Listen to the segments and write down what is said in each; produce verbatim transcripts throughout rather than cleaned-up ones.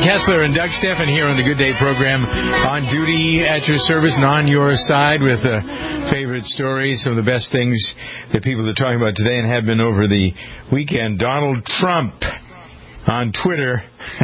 Kessler and Doug Steffen here on the Good Day program, on duty at your service and on your side with uh, favorite stories, some of the best things that people are talking about today and have been over the weekend. Donald Trump on Twitter.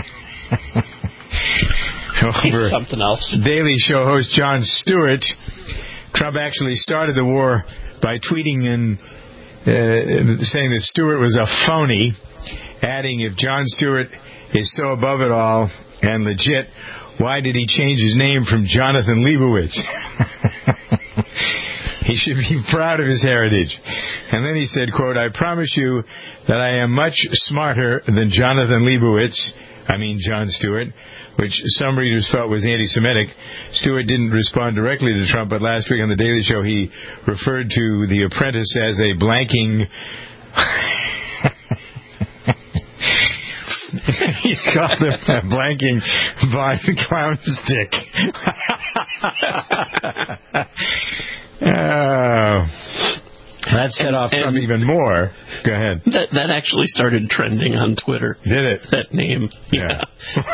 Over something else. Daily Show host Jon Stewart. Trump actually started the war by tweeting and uh, saying that Stewart was a phony, adding, if Jon Stewart is so above it all and legit, why did he change his name from Jonathan Leibowitz? He should be proud of his heritage. And then he said, quote, I promise you that I am much smarter than Jonathan Leibowitz, I mean Jon Stewart, which some readers felt was anti-Semitic. Stewart didn't respond directly to Trump, but last week on The Daily Show he referred to The Apprentice as a blanking... He's called him a blanking Von Clown Stick. Oh... That set and, off and Trump even more. Go ahead. That that actually started trending on Twitter. Did it? That name. Yeah.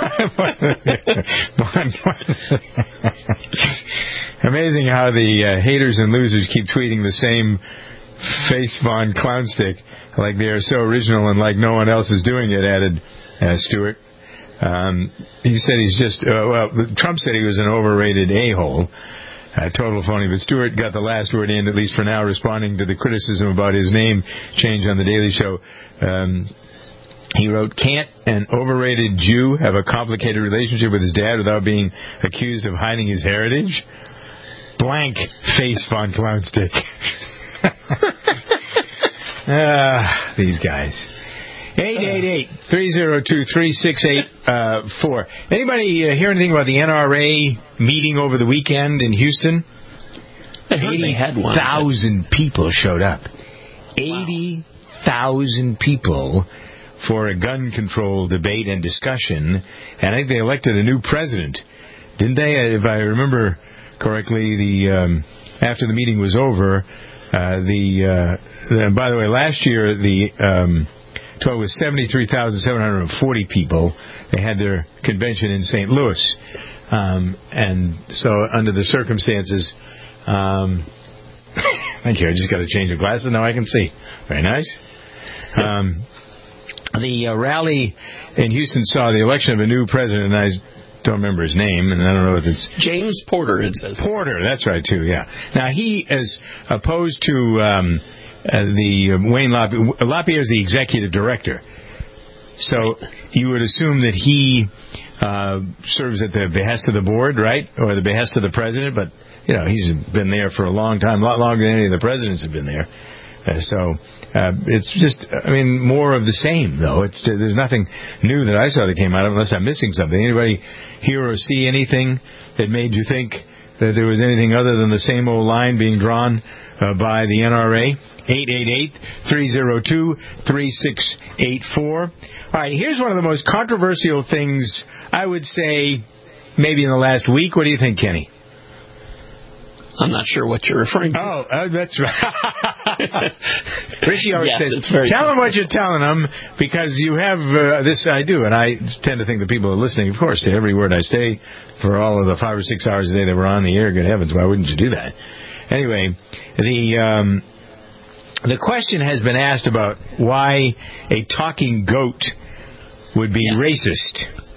Amazing how the uh, haters and losers keep tweeting the same face Von Clownstick, like they are so original and like no one else is doing it, added uh, Stewart. Um, he said he's just, uh, well, Trump said he was an overrated a-hole. A total phony, but Stewart got the last word in, at least for now, responding to the criticism about his name change on The Daily Show. Um, he wrote, can't an overrated Jew have a complicated relationship with his dad without being accused of hiding his heritage? Blank face Von Clownstick. Ah, these guys. eight eight eight, three oh two, three six eight four. Anybody uh, hear anything about the N R A meeting over the weekend in Houston? eighty thousand people showed up. eighty thousand people for a gun control debate and discussion. And I think they elected a new president. Didn't they? If I remember correctly, the um, after the meeting was over, uh, the, uh, the... By the way, last year, the... Um, total was seventy-three thousand seven hundred forty people. They had their convention in Saint Louis. Um, and so under the circumstances, um, thank you, I just got to change the glasses. Now I can see. Very nice. Um, the uh, rally in Houston saw the election of a new president, and I don't remember his name, and I don't know if it's... James Porter, it says. Porter, that's right, too, yeah. Now, he, as opposed to... Um, Uh, the uh, Wayne Lapierre, Lapierre is the executive director. So you would assume that he uh, serves at the behest of the board, right? Or the behest of the president. But, you know, he's been there for a long time, a lot longer than any of the presidents have been there. Uh, so uh, it's just, I mean, more of the same, though. It's There's nothing new that I saw that came out of it, unless I'm missing something. Anybody hear or see anything that made you think that there was anything other than the same old line being drawn uh, by the N R A? eight eight eight, three oh two, three six eight four. All right, here's one of the most controversial things, I would say, maybe in the last week. What do you think, Kenny? I'm not sure what you're referring to. Oh, uh, that's right. Richie always yes, says, true. tell them what you're telling them, because you have uh, this, I do, and I tend to think that people are listening, of course, to every word I say for all of the five or six hours a day that we're on the air. Good heavens, why wouldn't you do that? Anyway, the... Um, The question has been asked about why a talking goat would be yes. racist.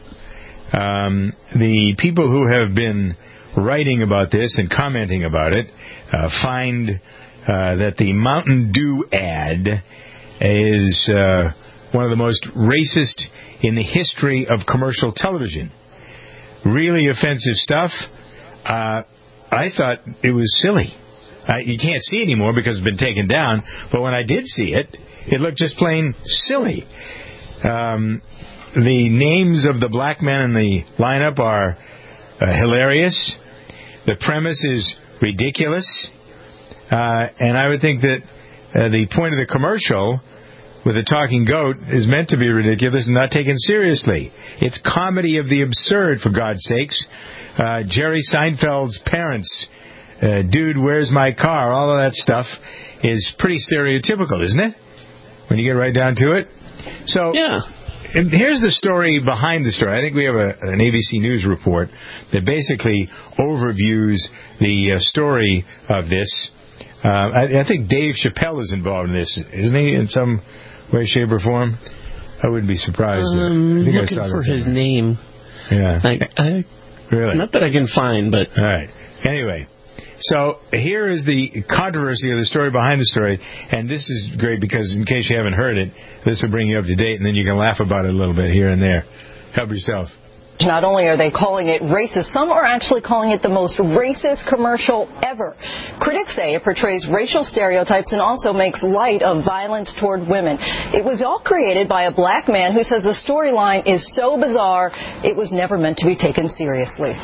Um, the people who have been writing about this and commenting about it uh, find uh, that the Mountain Dew ad is uh, one of the most racist in the history of commercial television. Really offensive stuff. Uh, I thought it was silly. Uh, you can't see it anymore because it's been taken down, but when I did see it, it looked just plain silly. Um, the names of the black men in the lineup are uh, hilarious. The premise is ridiculous. Uh, and I would think that uh, the point of the commercial with the talking goat is meant to be ridiculous and not taken seriously. It's comedy of the absurd, for God's sakes. Uh, Jerry Seinfeld's parents... Uh, dude, where's my car? All of that stuff is pretty stereotypical, isn't it? When you get right down to it. So, yeah. and here's the story behind the story. I think we have a, an A B C News report that basically overviews the uh, story of this. Uh, I, I think Dave Chappelle is involved in this, isn't he, in some way, shape, or form? I wouldn't be surprised. Um, I think looking I saw for that his name. Yeah. I, I, really? Not that I can find, but... All right. Anyway, so here is the controversy of the story behind the story, and this is great because in case you haven't heard it, this will bring you up to date, and then you can laugh about it a little bit here and there. Help yourself. Not only are they calling it racist, some are actually calling it the most racist commercial ever. Critics say it portrays racial stereotypes and also makes light of violence toward women. It was all created by a black man who says the storyline is so bizarre it was never meant to be taken seriously.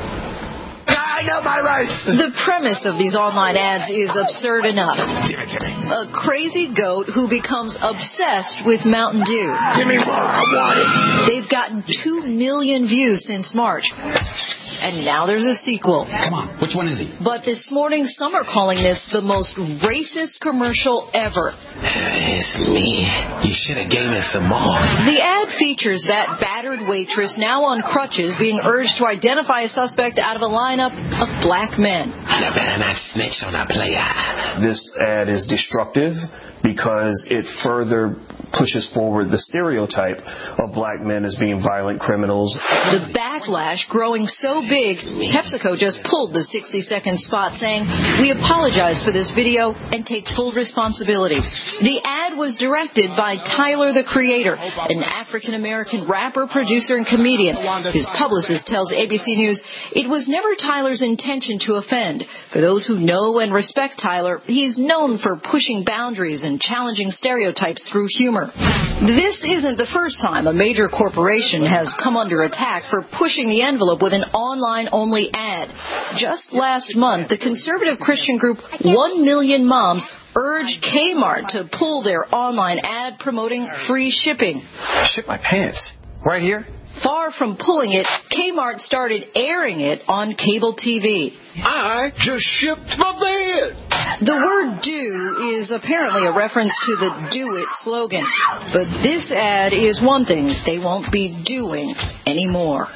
I know my rights. The premise of these online ads is absurd enough. Give it to me. A crazy goat who becomes obsessed with Mountain Dew. Give me more. I want it. They've gotten two million views since March. And now there's a sequel. Come on. Which one is he? But this morning, some are calling this the most racist commercial ever. It's me. You should have gave me some more. The ad features that battered waitress now on crutches being urged to identify a suspect out of a lineup of black men. I better not snitch on a player. This ad is destructive because it further pushes forward the stereotype of black men as being violent criminals. The backlash growing so big, PepsiCo just pulled the sixty second spot saying, "We apologize for this video and take full responsibility." The ad was directed by Tyler, the Creator, an African-American rapper, producer, and comedian. His publicist tells A B C News it was never Tyler's intention to offend. For those who know and respect Tyler, he's known for pushing boundaries and challenging stereotypes through humor. This isn't the first time a major corporation has come under attack for pushing the envelope with an online-only ad. Just last month, the conservative Christian group One Million Moms urged Kmart to pull their online ad promoting free shipping. Shit my pants. Right here? Far from pulling it, Kmart started airing it on cable T V. I just shipped my bed. The word do is apparently a reference to the do it slogan. But this ad is one thing they won't be doing anymore.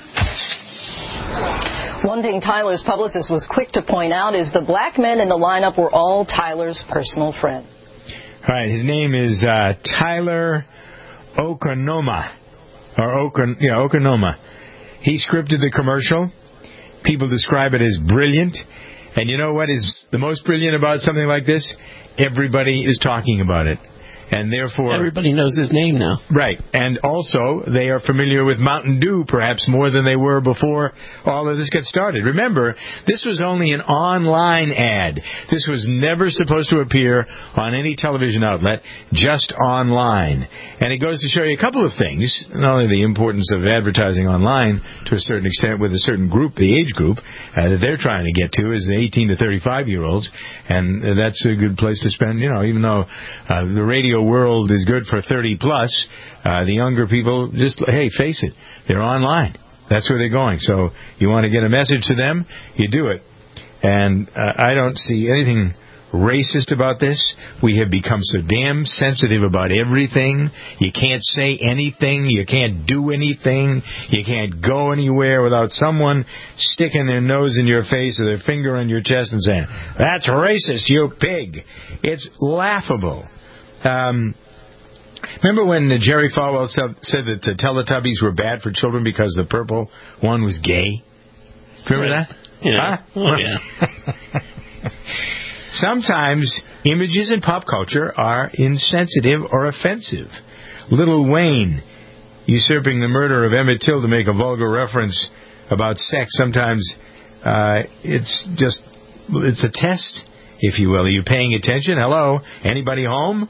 One thing Tyler's publicist was quick to point out is the black men in the lineup were all Tyler's personal friends. All right, his name is uh, Tyler Okonoma. Or Okon, yeah, Okonoma. He scripted the commercial. People describe it as brilliant. And you know what is the most brilliant about something like this? Everybody is talking about it. And therefore... Everybody knows his name now. Right. And also, they are familiar with Mountain Dew, perhaps more than they were before all of this got started. Remember, this was only an online ad. This was never supposed to appear on any television outlet, just online. And it goes to show you a couple of things. Not only the importance of advertising online to a certain extent with a certain group, the age group, uh, that they're trying to get to is the eighteen to thirty-five-year-olds. And uh, that's a good place to spend, you know, even though uh, the radio world is good for thirty plus, uh, the younger people just, hey, face it, they're online. That's where they're going. So you want to get a message to them, you do it. And uh, I don't see anything racist about this. We have become so damn sensitive about everything. You can't say anything. You can't do anything. You can't go anywhere without someone sticking their nose in your face or their finger on your chest and saying, "That's racist, you pig." It's laughable. Um, remember when uh, Jerry Falwell said, said that the Teletubbies were bad for children because the purple one was gay? Remember Right. that? Yeah. Huh? Oh, yeah. Sometimes images in pop culture are insensitive or offensive. Lil Wayne usurping the murder of Emmett Till to make a vulgar reference about sex. Sometimes uh, it's just, it's a test, if you will. Are you paying attention? Hello? Anybody home?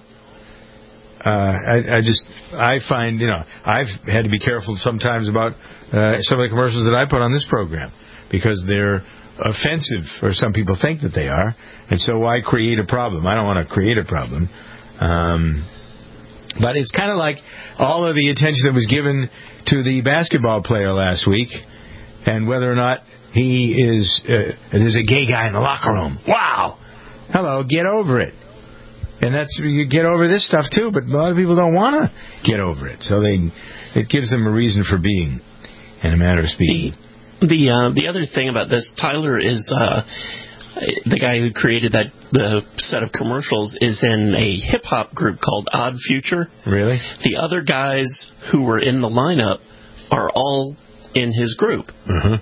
Uh, I, I just, I find, you know, I've had to be careful sometimes about uh, some of the commercials that I put on this program because they're offensive, or some people think that they are, and so why create a problem? I don't want to create a problem. Um, but it's kind of like all of the attention that was given to the basketball player last week, and whether or not he is, uh, there's a gay guy in the locker room. Wow! Hello, get over it. And that's you get over this stuff too, but a lot of people don't want to get over it. So they it gives them a reason for being, in a matter of speaking. The the, uh, the other thing about this, Tyler is uh, the guy who created that the set of commercials is in a hip hop group called Odd Future. Really? The other guys who were in the lineup are all in his group. Uh-huh.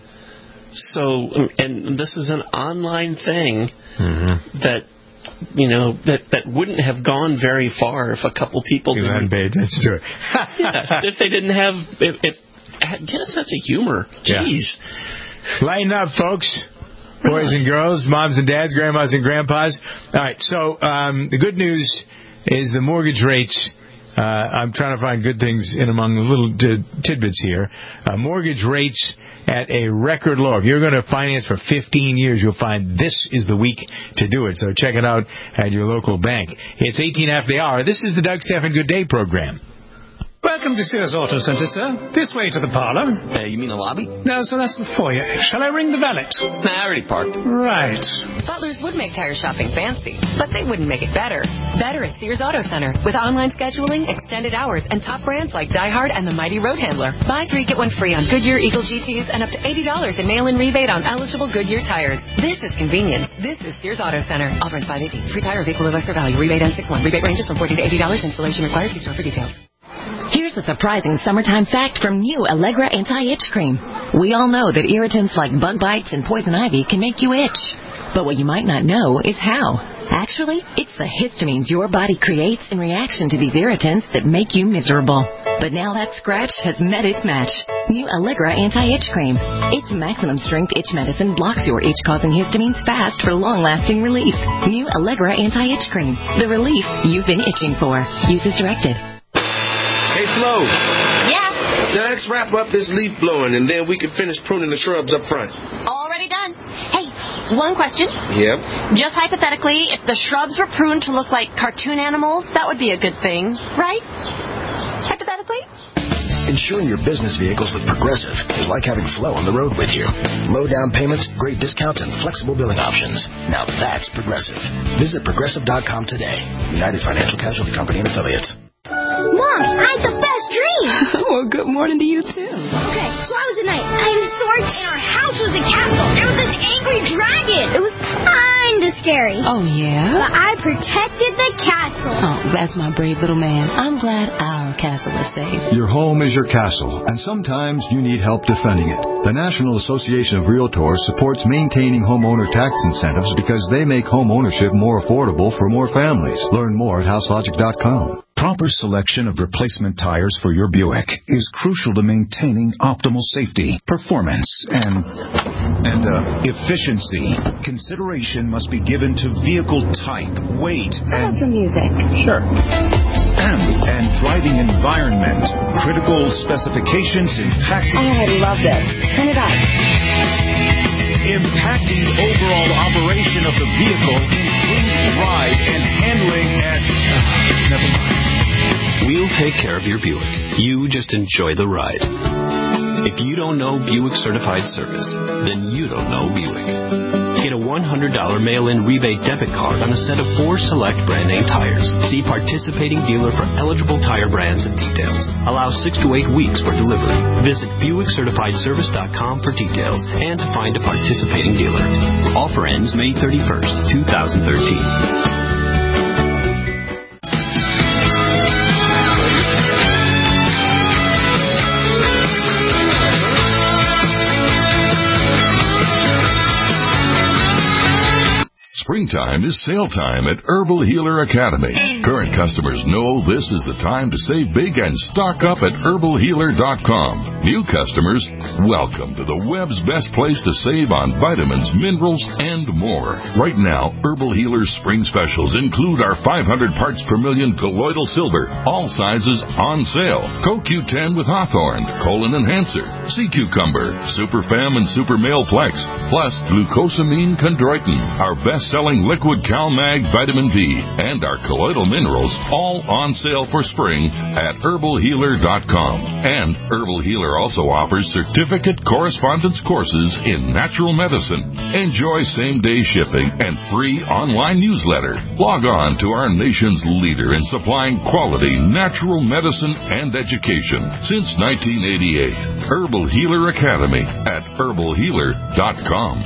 So, and this is an online thing mm-hmm. that, you know, that, that wouldn't have gone very far if a couple people you didn't. paid attention to it. Yeah, if they didn't have, if, if get a sense of humor. Jeez. Yeah. Lighten up, folks. Really? Boys and girls, moms and dads, grandmas and grandpas. All right, so um, the good news is the mortgage rates. Uh, I'm trying to find good things in among the little t- tidbits here. Uh, mortgage rates at a record low. If you're going to finance for fifteen years, you'll find this is the week to do it. So check it out at your local bank. It's eighteen after the hour. This is the Doug Stephan Good Day program. Welcome to Sears Auto Centre, sir. This way to the parlour. Uh, you mean the lobby? No, so that's the foyer. Shall I ring the valet? Nah, I already parked. Right. Butlers would make tire shopping fancy, but they wouldn't make it better. Better at Sears Auto Center with online scheduling, extended hours, and top brands like Die Hard and the Mighty Road Handler. Buy three, get one free on Goodyear Eagle G Ts and up to eighty dollars in mail-in rebate on eligible Goodyear tires. This is convenience. This is Sears Auto Center. Offer ends five eighteen. Free tire of equal or lesser value. Rebate ends six one. Rebate ranges from forty to eighty dollars. Installation required. See store for details. Here's a surprising summertime fact from new Allegra Anti-Itch Cream. We all know that irritants like bug bites and poison ivy can make you itch. But what you might not know is how. Actually, it's the histamines your body creates in reaction to these irritants that make you miserable. But now that scratch has met its match. New Allegra Anti-Itch Cream. Its maximum strength itch medicine blocks your itch-causing histamines fast for long-lasting relief. New Allegra Anti-Itch Cream. The relief you've been itching for. Use as directed. Hey, Flo. Yeah? Now let's wrap up this leaf blowing, and then we can finish pruning the shrubs up front. Already done. Hey, one question. Yep. Just hypothetically, if the shrubs were pruned to look like cartoon animals, that would be a good thing, right? Hypothetically? Insuring your business vehicles with Progressive is like having Flo on the road with you. Low down payments, great discounts, and flexible billing options. Now that's Progressive. Visit Progressive dot com today. United Financial Casualty Company and Affiliates. Mom, I had the best dream. Well, good morning to you, too. Okay, so I was at night. I had swords, and our house was a castle. There was this angry dragon. It was kind of scary. Oh, yeah? But I protected the castle. Oh, that's my brave little man. I'm glad our castle is safe. Your home is your castle, and sometimes you need help defending it. The National Association of Realtors supports maintaining homeowner tax incentives because they make home ownership more affordable for more families. Learn more at house logic dot com. Proper selection of replacement tires for your Buick is crucial to maintaining optimal safety, performance, and and uh, efficiency. Consideration must be given to vehicle type, weight, and some music. Sure. And, and driving environment. Critical specifications impacting. Oh, I love this. Turn it up. Impacting overall operation of the vehicle, improved ride and handling, and uh, never mind. We'll take care of your Buick. You just enjoy the ride. If you don't know Buick Certified Service, then you don't know Buick. Get a one hundred dollars mail-in rebate debit card on a set of four select brand name tires. See participating dealer for eligible tire brands and details. Allow six to eight weeks for delivery. Visit Buick Certified Service dot com for details and to find a participating dealer. Offer ends May thirty-first, twenty thirteen. Springtime is sale time at Herbal Healer Academy. Current customers know this is the time to save big and stock up at herbal healer dot com. New customers, welcome to the web's best place to save on vitamins, minerals, and more. Right now, Herbal Healer's spring specials include our five hundred parts per million colloidal silver, all sizes on sale. Co Q ten with Hawthorne, Colon Enhancer, Sea Cucumber, Super Fem and Super Male Plex, plus Glucosamine Chondroitin, our best selling liquid Liquid CalMag Vitamin D and our colloidal minerals, all on sale for spring at herbal healer dot com. And Herbal Healer also offers certificate correspondence courses in natural medicine. Enjoy same-day shipping and free online newsletter. Log on to our nation's leader in supplying quality natural medicine and education since nineteen eighty-eight. Herbal Healer Academy at herbal healer dot com.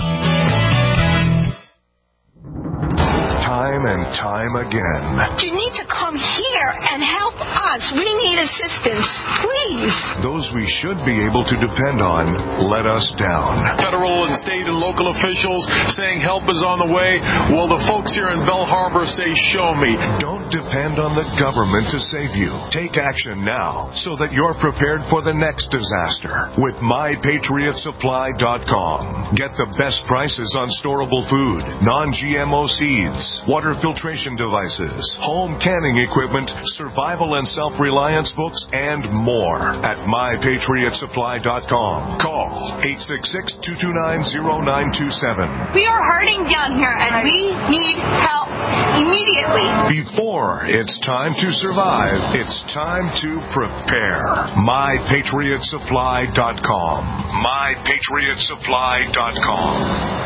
Time and time again. You need to come here and help us. We need assistance, please. Those we should be able to depend on let us down. Federal and state and local officials saying help is on the way. Well, the folks here in Bell Harbor say, show me. Don't depend on the government to save you. Take action now so that you're prepared for the next disaster with my patriot supply dot com. Get the best prices on storable food, non-G M O seeds, water filtration devices, home canning equipment, survival and self-reliance books, and more at my patriot supply dot com. Call eight six six, two two nine, zero nine two seven. We are hurting down here, and we need help immediately. Before it's time to survive, it's time to prepare. my patriot supply dot com. my patriot supply dot com.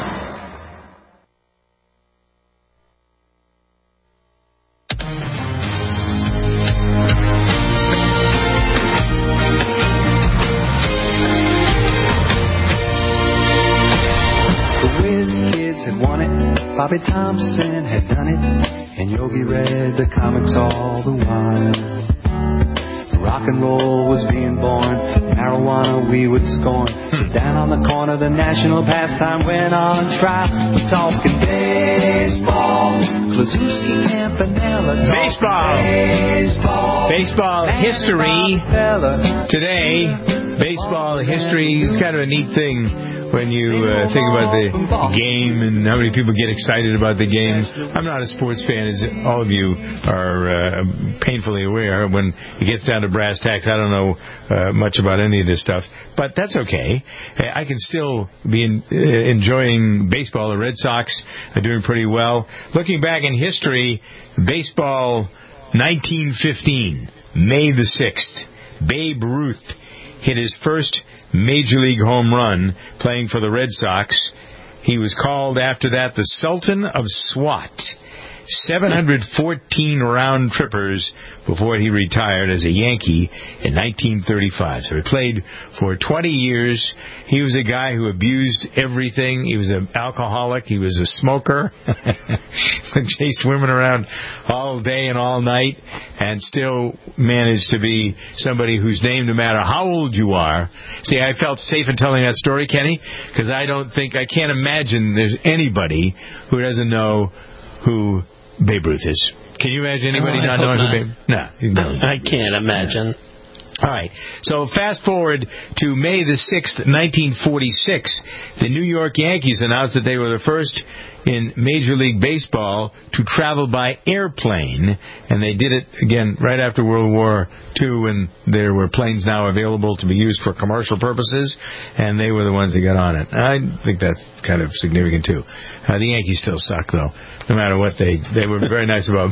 Had won it, Bobby Thompson had done it, and Yogi read the comics all the while. Rock and roll was being born, marijuana we would scorn. So down on the corner, the national pastime went on trial. We're talking baseball, Klazuski, Campanella. Baseball. Baseball. Baseball history today. Baseball history is kind of a neat thing. When you uh, think about the game and how many people get excited about the game. I'm not a sports fan, as all of you are uh, painfully aware. When it gets down to brass tacks, I don't know uh, much about any of this stuff. But that's okay. I can still be in, uh, enjoying baseball. The Red Sox are doing pretty well. Looking back in history, baseball nineteen fifteen, May the sixth, Babe Ruth hit his first Major League home run playing for the Red Sox. He was called after that the Sultan of SWAT. seven hundred fourteen round trippers before he retired as a Yankee in nineteen thirty-five. So he played for twenty years. He was a guy who abused everything. He was an alcoholic. He was a smoker. Chased women around all day and all night, and still managed to be somebody whose name, no matter how old you are. See, I felt safe in telling that story, Kenny, because I don't think, I can't imagine there's anybody who doesn't know who Babe Ruth is. Can you imagine anybody oh, not knowing not. who Babe Ruth? No, no. I can't imagine. All right. So fast forward to May the sixth, nineteen forty-six. The New York Yankees announced that they were the first in Major League Baseball to travel by airplane, and they did it again right after World War Two, when there were planes now available to be used for commercial purposes, and they were the ones that got on it. I think that's kind of significant too. Uh, the Yankees still suck, though. No matter what, they they were very nice about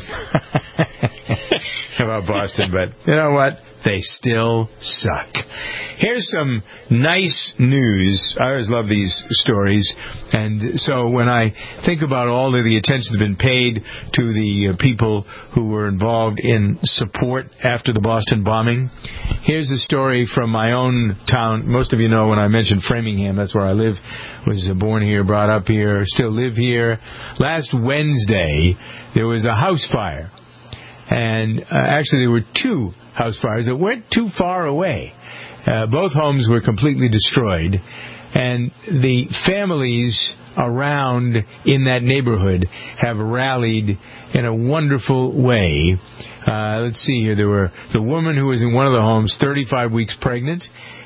about Boston, but you know what? They still suck. Here's some nice news. I always love these stories. And so when I think about all of the attention that's been paid to the uh, people who were involved in support after the Boston bombing, here's a story from my own town. Most of you know when I mentioned Framingham, that's where I live. Was born here, brought up here, still live here. Last Wednesday, there was a house fire. And uh, actually, there were two house fires that weren't too far away. Uh, both homes were completely destroyed. And the families around in that neighborhood have rallied in a wonderful way. Uh, let's see here. There were the woman who was in one of the homes, thirty-five weeks pregnant,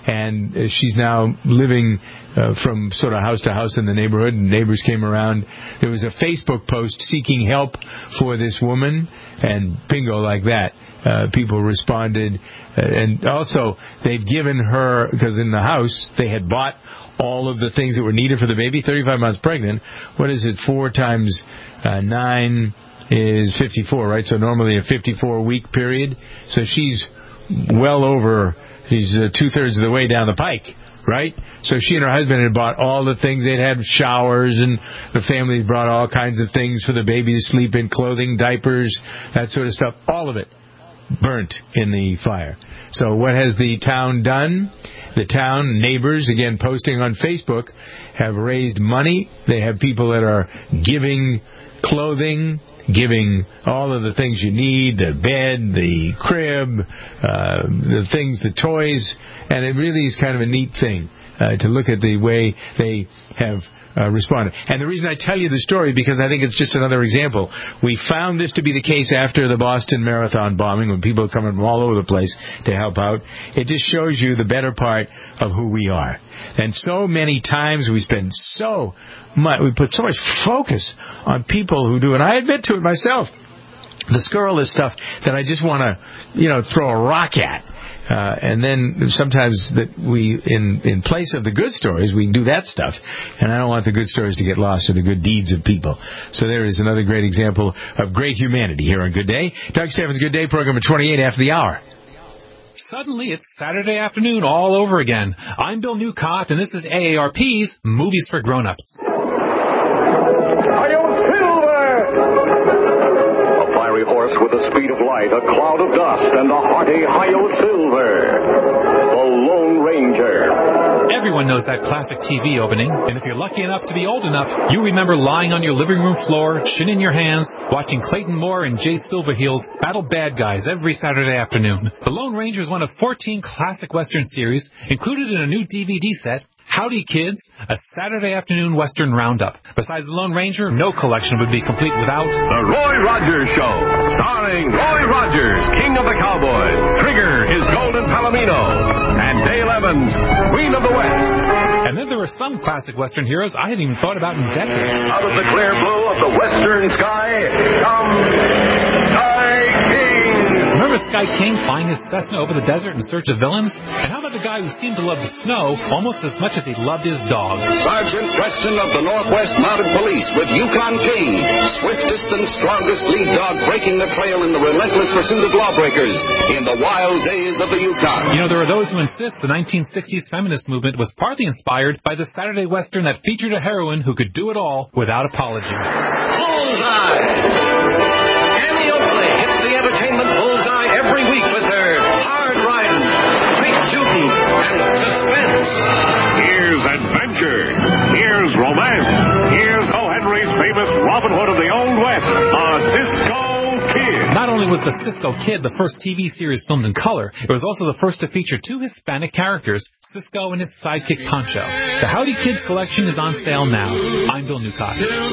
and uh, she's now living uh, from sort of house to house in the neighborhood, and neighbors came around. There was a Facebook post seeking help for this woman, and bingo, like that. Uh, people responded, uh, and also they've given her, because in the house they had bought all of the things that were needed for the baby, thirty-five months pregnant. What is it, four times uh, nine is fifty-four, right? So normally a fifty-four week period. So she's well over, she's uh, two-thirds of the way down the pike, right? So she and her husband had bought all the things. They'd had showers, and the family brought all kinds of things for the baby to sleep in, clothing, diapers, that sort of stuff. All of it burnt in the fire. So what has the town done? The town, neighbors, again, posting on Facebook, have raised money. They have people that are giving clothing, giving all of the things you need, the bed, the crib, uh, the things, the toys, and it really is kind of a neat thing uh, to look at the way they have Uh, responded. And the reason I tell you the story, because I think it's just another example. We found this to be the case after the Boston Marathon bombing, when people are coming from all over the place to help out. It just shows you the better part of who we are. And so many times we spend so much, we put so much focus on people who do, and I admit to it myself, the scurrilous stuff that I just want to, you know, throw a rock at. Uh, and then sometimes that we, in, in place of the good stories, we do that stuff. And I don't want the good stories to get lost in the good deeds of people. So there is another great example of great humanity here on Good Day. Doug Steffens' Good Day, program at twenty-eight after the hour. Suddenly, it's Saturday afternoon all over again. I'm Bill Newcott, and this is A A R P's Movies for Grown-Ups. Horse with the speed of light, a cloud of dust, and a hearty Hi-Yo Silver, the Lone Ranger. Everyone knows that classic T V opening, and if you're lucky enough to be old enough, you remember lying on your living room floor, chin in your hands, watching Clayton Moore and Jay Silverheels battle bad guys every Saturday afternoon. The Lone Ranger is one of fourteen classic Western series, included in a new D V D set, Howdy Kids, a Saturday afternoon Western roundup. Besides the Lone Ranger, no collection would be complete without The Roy Rogers Show, starring Roy Rogers, King of the Cowboys, Trigger, his Golden Palomino, and Dale Evans, Queen of the West. And then there are some classic Western heroes I hadn't even thought about in decades. Out of the clear blue of the western sky comes Sky King. Remember Sky King flying his Cessna over the desert in search of villains? And how about the guy who seemed to love the snow almost as much as he loved his dog? Sergeant Preston of the Northwest Mounted Police with Yukon King, swiftest and strongest lead dog breaking the trail in the relentless pursuit of lawbreakers in the wild days of the Yukon. You know, there are those who insist the nineteen sixties feminist movement was partly inspired by the Saturday Western that featured a heroine who could do it all without apology. Bullseye! Annie Oakley hits the entertainment bullseye every week with her hard-riding, straight-shooting, and suspense. Here's adventure. Here's romance. Here's O. Henry's famous Robin Hood of the Old West, a Cisco Kid. Not only was the Cisco Kid the first T V series filmed in color, it was also the first to feature two Hispanic characters, Cisco and his sidekick Pancho. The Howdy Kids collection is on sale now. I'm Bill Newcott.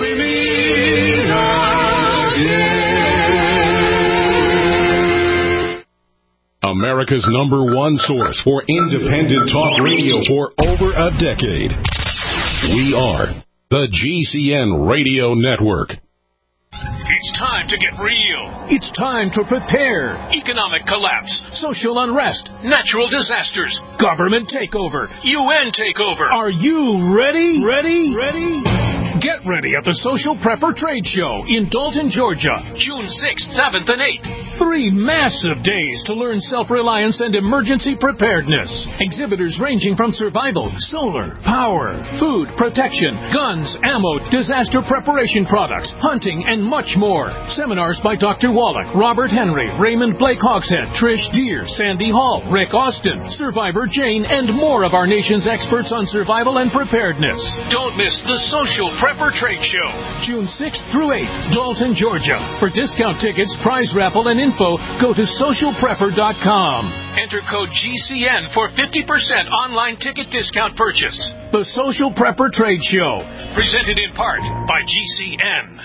America's number one source for independent talk radio for over a decade. We are the G C N Radio Network. It's time to get real. It's time to prepare. Economic collapse, social unrest, natural disasters, government takeover, U N takeover. Are you ready? Ready? Ready? Get ready at the Social Prepper Trade Show in Dalton, Georgia, June sixth, seventh, and eighth. Three massive days to learn self-reliance and emergency preparedness. Exhibitors ranging from survival, solar, power, food, protection, guns, ammo, disaster preparation products, hunting, and much more. Seminars by Doctor Wallach, Robert Henry, Raymond Blake Hogshead, Trish Deere, Sandy Hall, Rick Austin, Survivor Jane, and more of our nation's experts on survival and preparedness. Don't miss the Social Prepper Trade Show, June sixth through eighth, Dalton, Georgia. For discount tickets, prize raffle, and info, go to social prepper dot com. Enter code G C N for fifty percent online ticket discount purchase. The Social Prepper Trade Show, presented in part by G C N.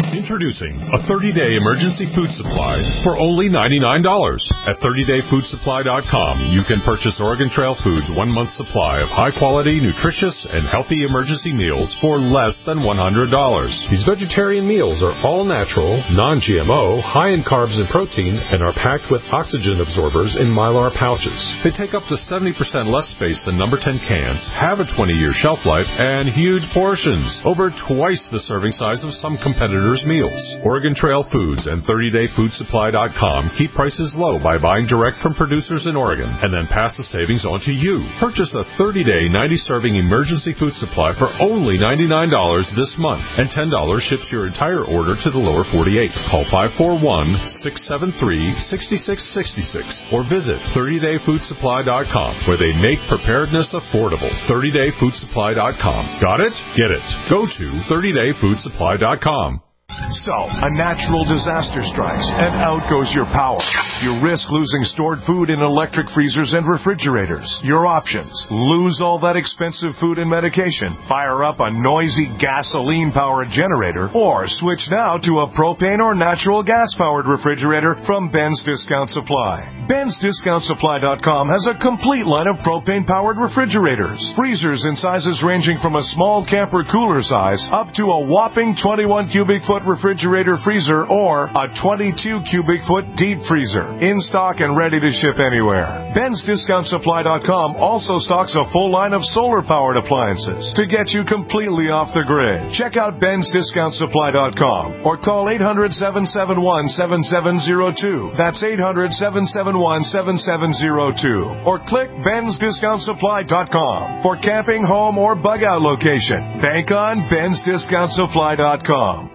Introducing a thirty-day emergency food supply for only ninety-nine dollars. At thirty day food supply dot com, you can purchase Oregon Trail Foods' one-month supply of high-quality, nutritious, and healthy emergency meals for less than one hundred dollars. These vegetarian meals are all natural, non-G M O, high in carbs and protein, and are packed with oxygen absorbers in Mylar pouches. They take up to seventy percent less space than number ten cans, have a twenty year shelf life, and huge portions, over twice the serving size of some competitors' meals. Oregon Trail Foods and thirty day food supply dot com keep prices low by buying direct from producers in Oregon and then pass the savings on to you. Purchase a thirty day, ninety serving emergency food supply for only ninety-nine dollars this month, and ten dollars ships your entire order to the lower forty-eight. Call five four one, six seven three, six six six six or visit thirty day food supply dot com, where they make preparedness affordable. thirty day food supply dot com. Got it? Get it. Go to thirty day food supply dot com. So, a natural disaster strikes, and out goes your power. You risk losing stored food in electric freezers and refrigerators. Your options: lose all that expensive food and medication, fire up a noisy gasoline-powered generator, or switch now to a propane or natural gas-powered refrigerator from Ben's Discount Supply. Ben's Discount Supply dot com has a complete line of propane-powered refrigerators. Freezers in sizes ranging from a small camper cooler size up to a whopping twenty-one cubic foot refrigerator freezer or a twenty-two cubic foot deep freezer. In stock and ready to ship anywhere. Ben's Discount Supply dot com also stocks a full line of solar-powered appliances to get you completely off the grid. Check out Ben's Discount Supply dot com or call eight hundred, seven seven one, seven seven zero two. That's eight hundred, seven seven one, seven seven zero two. Or click Ben's Discount Supply dot com for camping, home, or bug-out location. Bank on Ben's Discount Supply dot com.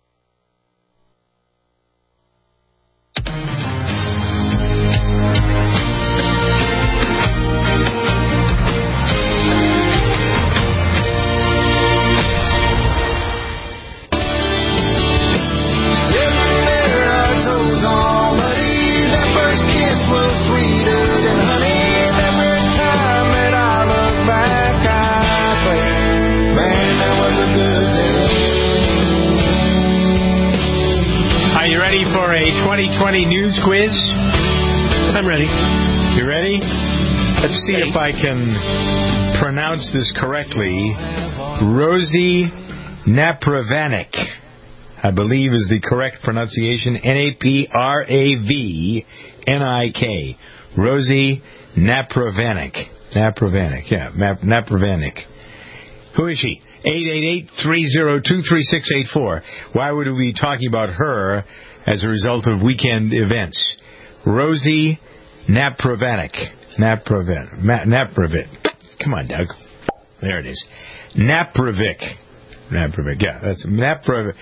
For a twenty twenty news quiz? I'm ready. You ready? Let's see ready. if I can pronounce this correctly. Rosie Napravnik, I believe is the correct pronunciation. N A P R A V N I K. Rosie Napravnik. Napravnik, yeah, Napravnik. Who is she? eight eight eight, three zero two, three six eight four. Why would we be talking about her as a result of weekend events? Rosie Napravnik. Napravnik. Napravnik. Come on, Doug. There it is. Napravnik. Napravnik. Yeah, that's Napravnik.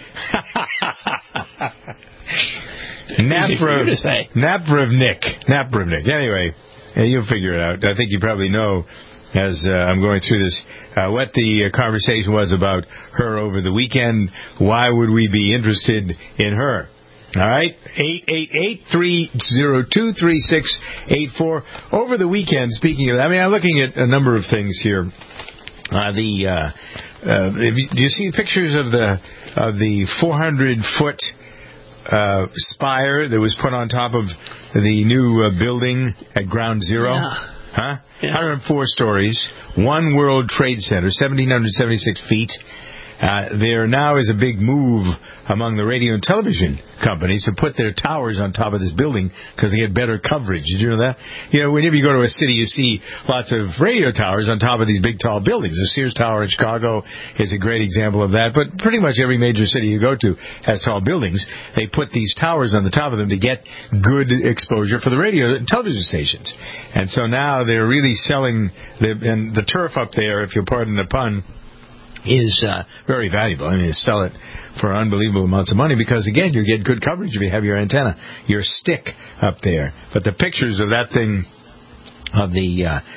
Napravnik. Napravnik. Napravnik. Anyway, you'll figure it out. I think you probably know, as uh, I'm going through this, uh, what the uh, conversation was about her over the weekend. Why would we be interested in her? All right, eight eight eight, three zero two, three six eight four. Over the weekend, speaking of, I mean, I'm looking at a number of things here. Uh, the uh, uh, you, do you see pictures of the of the four hundred foot uh, spire that was put on top of the new uh, building at Ground Zero? Yeah. Huh? Yeah. one hundred four stories, One World Trade Center, one thousand seven hundred seventy-six feet. Uh, there now is a big move among the radio and television companies to put their towers on top of this building because they get better coverage. Did you know that? You know, whenever you go to a city, you see lots of radio towers on top of these big, tall buildings. The Sears Tower in Chicago is a great example of that. But pretty much every major city you go to has tall buildings. They put these towers on the top of them to get good exposure for the radio and television stations. And so now they're really selling, the, and the turf up there, if you'll pardon the pun, is uh, very valuable. I mean, you sell it for unbelievable amounts of money because, again, you get good coverage if you have your antenna, your stick up there. But the pictures of that thing, of the uh,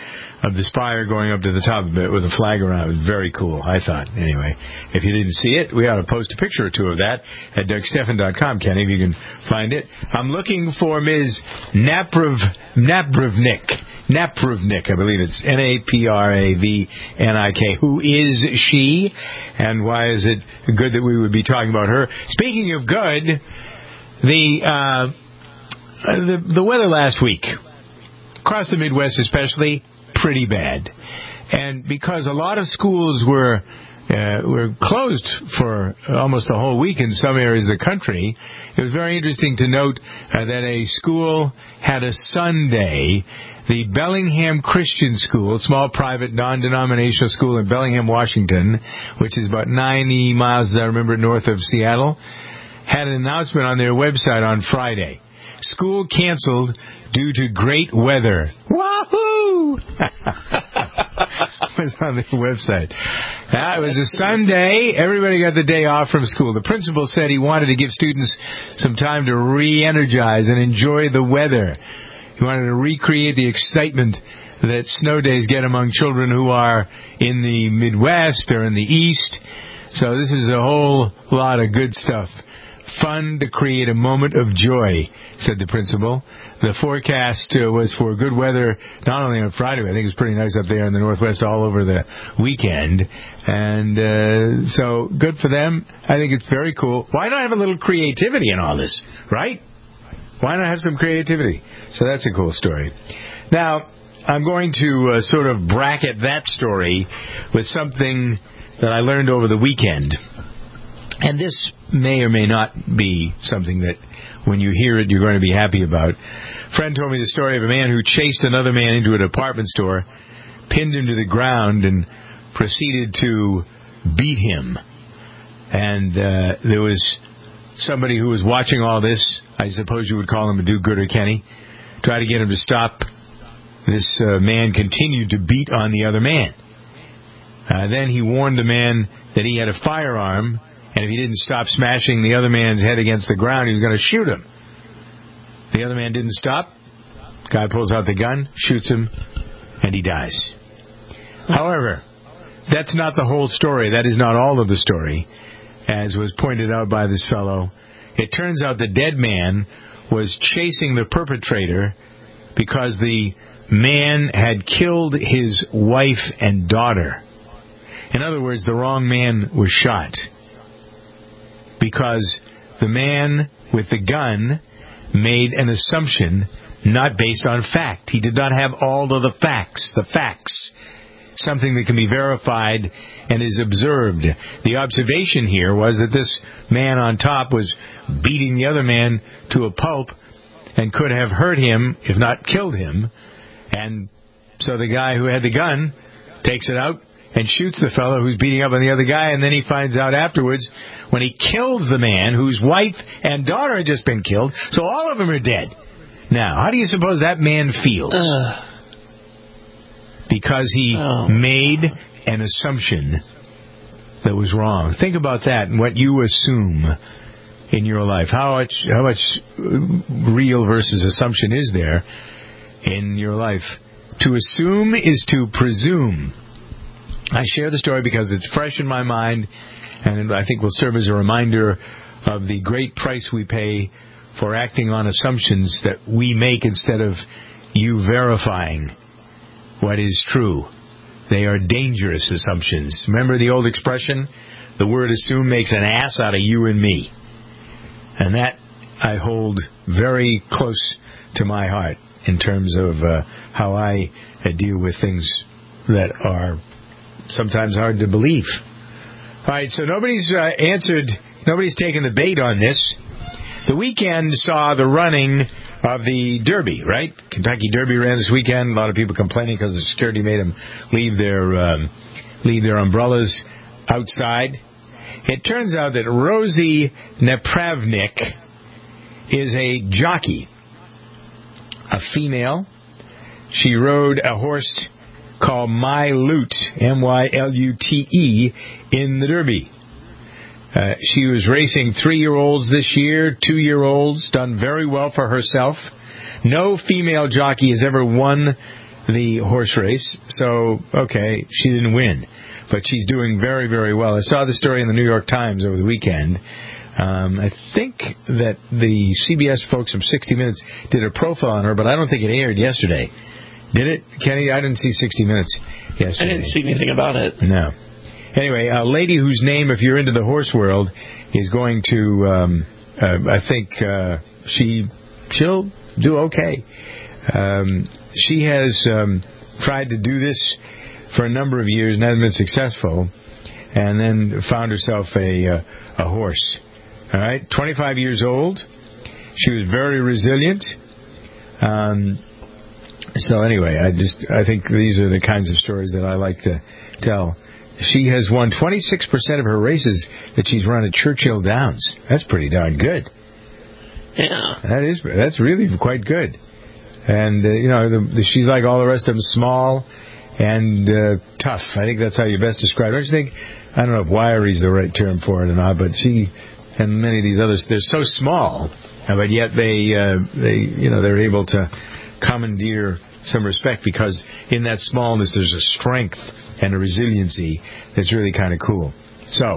of the spire going up to the top of it with a flag around. It was very cool, I thought. Anyway, if you didn't see it, we ought to post a picture or two of that at Doug Stephan dot com, Kenny, if you can find it. I'm looking for Miz Naprav, Napravnik. Napravnik, I believe it's N A P R A V N I K. Who is she, and why is it good that we would be talking about her? Speaking of good, the uh, the, the weather last week, across the Midwest especially, pretty bad. And because a lot of schools were uh, were closed for almost the whole week in some areas of the country, it was very interesting to note uh, that a school had a Sunday. The Bellingham Christian School, a small private non-denominational school in Bellingham, Washington, which is about ninety miles, as I remember, north of Seattle, had an announcement on their website on Friday. School canceled due to great weather. Wahoo! It was on the website. Uh, it was a Sunday. Everybody got the day off from school. The principal said he wanted to give students some time to re-energize and enjoy the weather. He wanted to recreate the excitement that snow days get among children who are in the Midwest or in the East. So this is a whole lot of good stuff. Fun to create a moment of joy, said the principal. The forecast uh, was for good weather not only on Friday, but I think it was pretty nice up there in the Northwest all over the weekend. And uh, so good for them. I think it's very cool. Why not have a little creativity in all this, right? Why not have some creativity? So that's a cool story. Now, I'm going to uh, sort of bracket that story with something that I learned over the weekend. And this may or may not be something that when you hear it, you're going to be happy about. A friend told me the story of a man who chased another man into a department store, pinned him to the ground, and proceeded to beat him. And uh, there was somebody who was watching all this, I suppose you would call him a do-gooder, Kenny, try to get him to stop. This uh, man continued to beat on the other man. Uh, then he warned the man that he had a firearm, and if he didn't stop smashing the other man's head against the ground, he was going to shoot him. The other man didn't stop. Guy pulls out the gun, shoots him, and he dies. However, that's not the whole story. That is not all of the story, as was pointed out by this fellow. It turns out the dead man was chasing the perpetrator because the man had killed his wife and daughter. In other words, the wrong man was shot because the man with the gun made an assumption not based on fact. He did not have all of the facts, the facts, something that can be verified and is observed. The observation here was that this man on top was beating the other man to a pulp and could have hurt him, if not killed him. And so the guy who had the gun takes it out and shoots the fellow who's beating up on the other guy, and then he finds out afterwards when he kills the man whose wife and daughter had just been killed, so all of them are dead. Now, how do you suppose that man feels? Uh. Because he oh. made an assumption that was wrong. Think about that and what you assume in your life. How much, how much real versus assumption is there in your life? To assume is to presume. I share the story because it's fresh in my mind, and I think will serve as a reminder of the great price we pay for acting on assumptions that we make instead of you verifying what is true. They are dangerous assumptions. Remember the old expression? The word assume makes an ass out of you and me. And that I hold very close to my heart in terms of uh, how I uh, deal with things that are sometimes hard to believe. All right, so nobody's uh, answered, nobody's taken the bait on this. The weekend saw the running of the Derby, right? Kentucky Derby ran this weekend. A lot of people complaining because the security made them leave their um, leave their umbrellas outside. It turns out that Rosie Napravnik is a jockey, a female. She rode a horse called My Lute, M Y L U T E, in the Derby. Uh, she was racing three-year-olds this year, two-year-olds, done very well for herself. No female jockey has ever won the horse race. So, okay, she didn't win. But she's doing very, very well. I saw the story in the New York Times over the weekend. Um, I think that the C B S folks from sixty minutes did a profile on her, but I don't think it aired yesterday. Did it, Kenny? I didn't see sixty minutes yesterday. I didn't see anything about it. No. Anyway, a lady whose name, if you're into the horse world, is going to, um, uh, I think uh, she, she'll do okay. Um, she has um, tried to do this for a number of years and hasn't been successful, and then found herself a, uh, a horse. All right, twenty-five years old. She was very resilient. Um, so anyway, I just I think these are the kinds of stories that I like to tell. She has won twenty-six percent of her races that she's run at Churchill Downs. That's pretty darn good. Yeah, that is that's really quite good. And uh, you know, the, the, she's like all the rest of them, small and uh, tough. I think that's how you best describe her. Don't you think? I don't know if wiry is the right term for it or not, but she and many of these others, they're so small, but yet they, uh, they, you know, they're able to commandeer some respect because in that smallness there's a strength and a resiliency that's really kind of cool. So,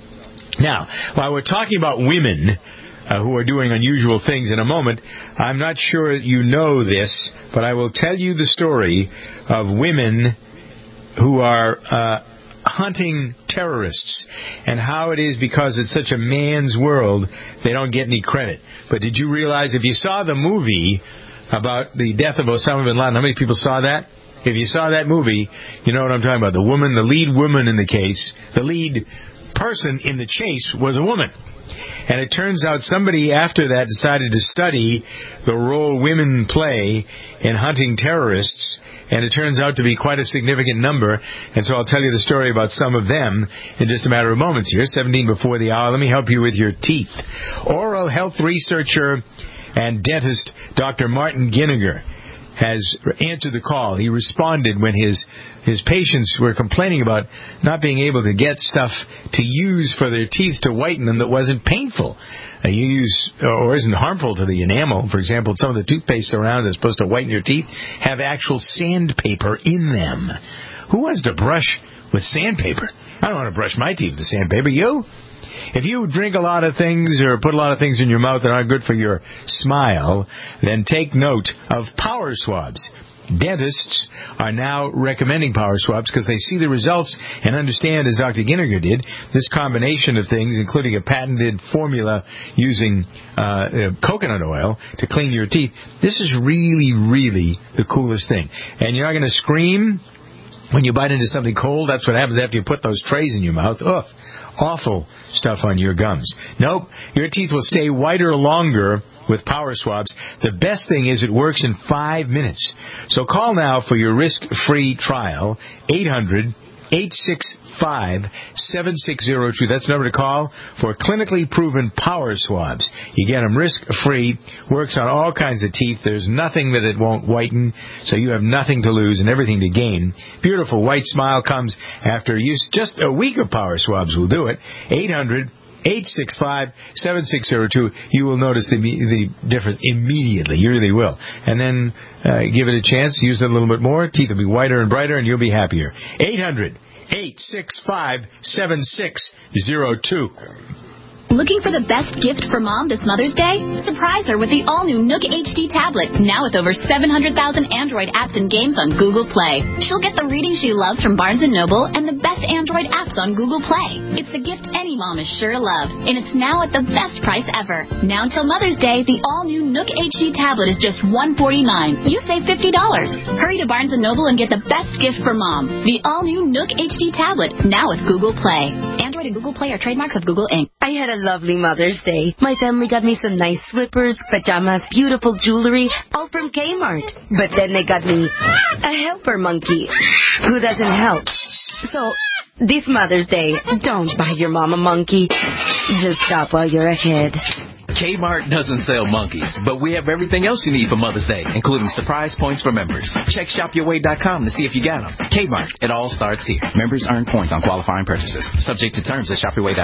now, while we're talking about women uh, who are doing unusual things in a moment, I'm not sure you know this, but I will tell you the story of women who are uh, hunting terrorists and how it is because it's such a man's world, they don't get any credit. But did you realize if you saw the movie about the death of Osama bin Laden, how many people saw that? If you saw that movie, you know what I'm talking about. The woman, the lead woman in the case, the lead person in the chase was a woman. And it turns out somebody after that decided to study the role women play in hunting terrorists, and it turns out to be quite a significant number. And so I'll tell you the story about some of them in just a matter of moments here. seventeen before the hour. Let me help you with your teeth. Oral health researcher and dentist Doctor Martin Ginniger has answered the call. He responded when his his patients were complaining about not being able to get stuff to use for their teeth to whiten them that wasn't painful. Uh, you use or isn't harmful to the enamel. For example, some of the toothpaste around that's supposed to whiten your teeth have actual sandpaper in them. Who wants to brush with sandpaper? I don't want to brush my teeth with sandpaper. You? If you drink a lot of things or put a lot of things in your mouth that aren't good for your smile, then take note of power swabs. Dentists are now recommending power swabs because they see the results and understand, as Doctor Ginniger did, this combination of things, including a patented formula using uh, uh, coconut oil to clean your teeth. This is really, really the coolest thing. And you're not going to scream when you bite into something cold. That's what happens after you put those trays in your mouth. Ugh. Awful stuff on your gums. Nope, your teeth will stay whiter longer with power swabs. The best thing is it works in five minutes. So call now for your risk-free trial, eight hundred, eight six five, seven six zero two. That's the number to call for clinically proven power swabs. You get them risk-free, works on all kinds of teeth. There's nothing that it won't whiten, so you have nothing to lose and everything to gain. Beautiful white smile comes after use. Just a week of power swabs will do it. eight hundred, eight six five, seven six zero two. You will notice the, the difference immediately. You really will. And then uh, give it a chance. Use it a little bit more. Teeth will be whiter and brighter, and you'll be happier. eight hundred, eight six five, seven six zero two. Looking for the best gift for Mom this Mother's Day? Surprise her with the all-new Nook H D tablet, now with over seven hundred thousand Android apps and games on Google Play. She'll get the reading she loves from Barnes and Noble and the best Android apps on Google Play. It's the gift any mom is sure to love, and it's now at the best price ever. Now until Mother's Day, the all-new Nook H D tablet is just one hundred forty-nine dollars. You save fifty dollars. Hurry to Barnes and Noble and get the best gift for Mom. The all-new Nook H D tablet, now with Google Play. Android and Google Play are trademarks of Google Incorporated. I had a lovely Mother's Day. My family got me some nice slippers, pajamas, beautiful jewelry, all from Kmart. But then they got me a helper monkey who doesn't help. So, this Mother's Day, don't buy your mom a monkey. Just stop while you're ahead. Kmart doesn't sell monkeys, but we have everything else you need for Mother's Day, including surprise points for members. Check shop your way dot com to see if you got them. Kmart, it all starts here. Members earn points on qualifying purchases. Subject to terms at shop your way dot com.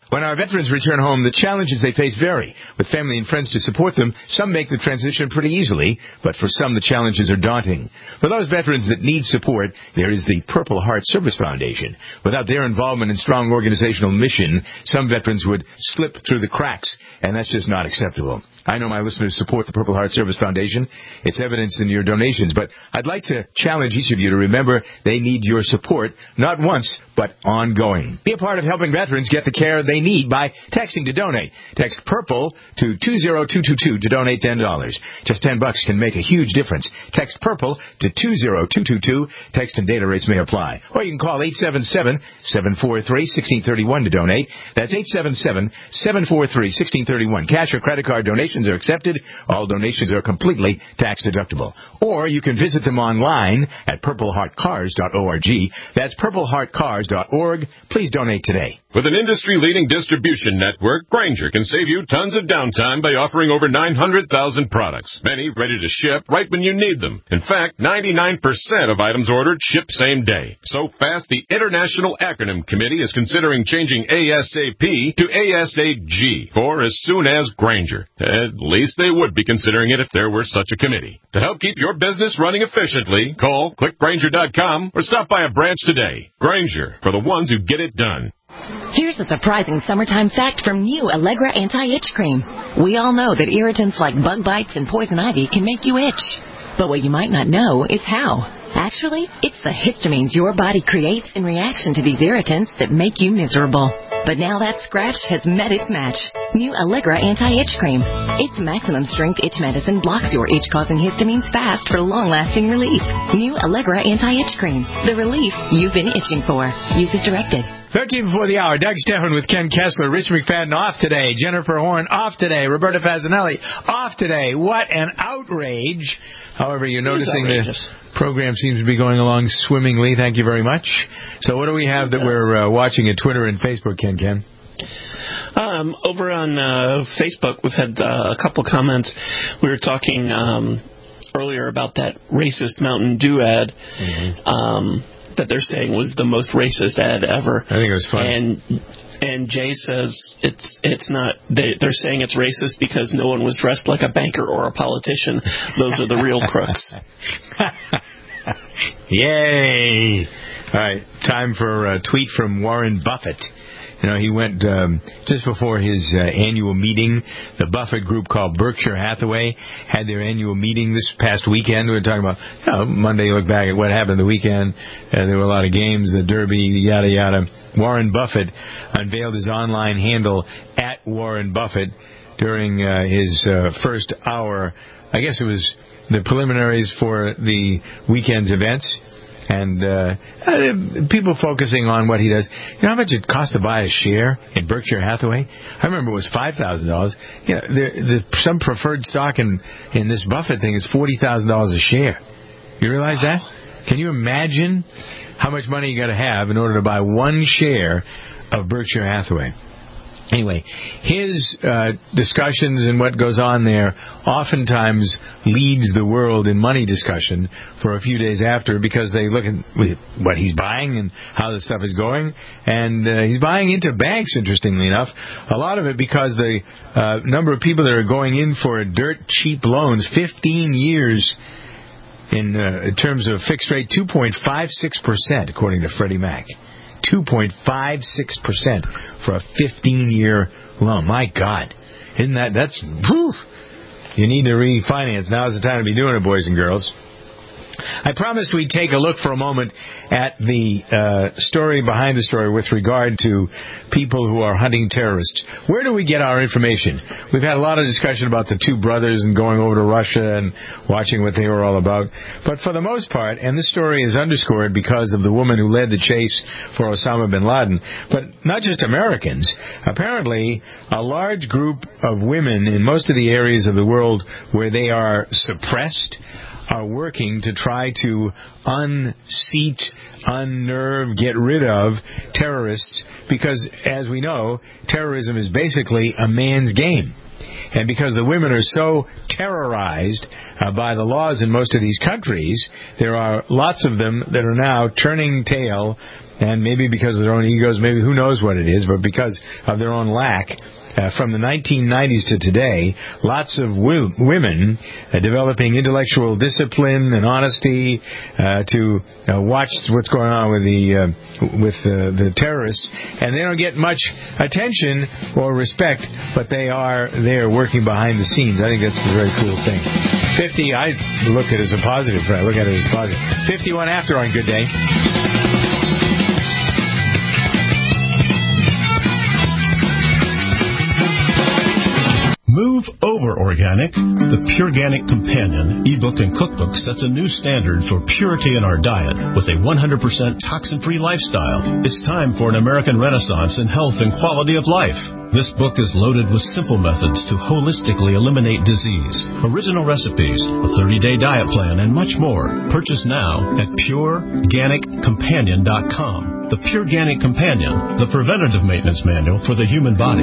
When our veterans return home, the challenges they face vary. With family and friends to support them, some make the transition pretty easily, but for some the challenges are daunting. For those veterans that need support, there is the Purple Heart Service Foundation. Without their involvement and strong organizational mission, some veterans would slip through the cracks, and that's just not acceptable. I know my listeners support the Purple Heart Service Foundation. It's evidenced in your donations, but I'd like to challenge each of you to remember they need your support, not once, but ongoing. Be a part of helping veterans get the care they need by texting to donate. Text PURPLE to two zero two two two to donate ten dollars. Just ten bucks can make a huge difference. Text PURPLE to two zero two two two. Text and data rates may apply. Or you can call eight seven seven, seven four three, one six three one to donate. That's eight seven seven, seven four three, one six three one. Cash or credit card donations are accepted. All donations are completely tax deductible. Or you can visit them online at purple heart cars dot org. That's purple heart cars dot org. Please donate today. With an industry-leading distribution network, Grainger can save you tons of downtime by offering over nine hundred thousand products, many ready to ship right when you need them. In fact, ninety-nine percent of items ordered ship same day. So fast, the International Acronym Committee is considering changing ASAP to ASAG for as soon as Grainger. At least they would be considering it if there were such a committee. To help keep your business running efficiently, call click grainger dot com or stop by a branch today. Grainger, for the ones who get it done. Here's a surprising summertime fact from new Allegra Anti-Itch Cream. We all know that irritants like bug bites and poison ivy can make you itch. But what you might not know is how. Actually, it's the histamines your body creates in reaction to these irritants that make you miserable. But now that scratch has met its match. New Allegra Anti-Itch Cream. Its maximum strength itch medicine blocks your itch-causing histamines fast for long-lasting relief. New Allegra Anti-Itch Cream. The relief you've been itching for. Use as directed. thirteen before the hour. Doug Stephan with Ken Kessler. Rich McFadden off today. Jennifer Horn off today. Roberta Fazzanelli off today. What an outrage. However, you're noticing the program seems to be going along swimmingly. Thank you very much. So what do we have that we're uh, watching at Twitter and Facebook, Ken Ken? Um, over on uh, Facebook, we've had uh, a couple comments. We were talking um, earlier about that racist Mountain Dew ad. Mm-hmm. Um that they're saying was the most racist ad ever. I think it was funny. And and Jay says it's it's not. They, they're saying it's racist because no one was dressed like a banker or a politician. Those are the real crooks. Yay! All right, time for a tweet from Warren Buffett. You know, he went um, just before his uh, annual meeting. The Buffett group called Berkshire Hathaway had their annual meeting this past weekend. We were talking about, you know, Monday, look back at what happened the weekend. Uh, there were a lot of games, the Derby, yada, yada. Warren Buffett unveiled his online handle at Warren Buffett during uh, his uh, first hour. I guess it was the preliminaries for the weekend's events. And uh, people focusing on what he does. You know how much it costs to buy a share in Berkshire Hathaway? I remember it was five thousand dollars. You know, there, the, some preferred stock in, in this Buffett thing is forty thousand dollars a share. You realize that? Can you imagine how much money you got to have in order to buy one share of Berkshire Hathaway? Anyway, his uh, discussions and what goes on there oftentimes leads the world in money discussion for a few days after because they look at what he's buying and how the stuff is going. And uh, he's buying into banks, interestingly enough. A lot of it because the uh, number of people that are going in for dirt cheap loans, fifteen years in, uh, in terms of fixed rate, two point five six percent, according to Freddie Mac. two point five six percent for a fifteen-year loan. My God. Isn't that, that's, whew. You need to refinance. Now's the time to be doing it, boys and girls. I promised we'd take a look for a moment at the uh, story behind the story with regard to people who are hunting terrorists. Where do we get our information? We've had a lot of discussion about the two brothers and going over to Russia and watching what they were all about. But for the most part, and this story is underscored because of the woman who led the chase for Osama bin Laden, but not just Americans. Apparently, a large group of women in most of the areas of the world where they are suppressed are working to try to unseat, unnerve, get rid of terrorists because, as we know, terrorism is basically a man's game. And because the women are so terrorized uh, by the laws in most of these countries, there are lots of them that are now turning tail, and maybe because of their own egos, maybe who knows what it is, but because of their own lack. Uh, from the nineteen nineties to today, lots of wi- women uh, developing intellectual discipline and honesty uh, to uh, watch what's going on with the uh, with uh, the terrorists, and they don't get much attention or respect, but they are there working behind the scenes. I think that's a very cool thing. fifty, I look at it as a positive. I look at it as positive. fifty-one after on Good Day. Move over organic. The Pureganic Companion ebook and cookbook sets a new standard for purity in our diet with a one hundred percent toxin-free lifestyle. It's time for an American renaissance in health and quality of life. This book is loaded with simple methods to holistically eliminate disease, original recipes, a thirty-day diet plan, and much more. Purchase now at pure organic companion dot com. The Pureganic Companion, the preventative maintenance manual for the human body.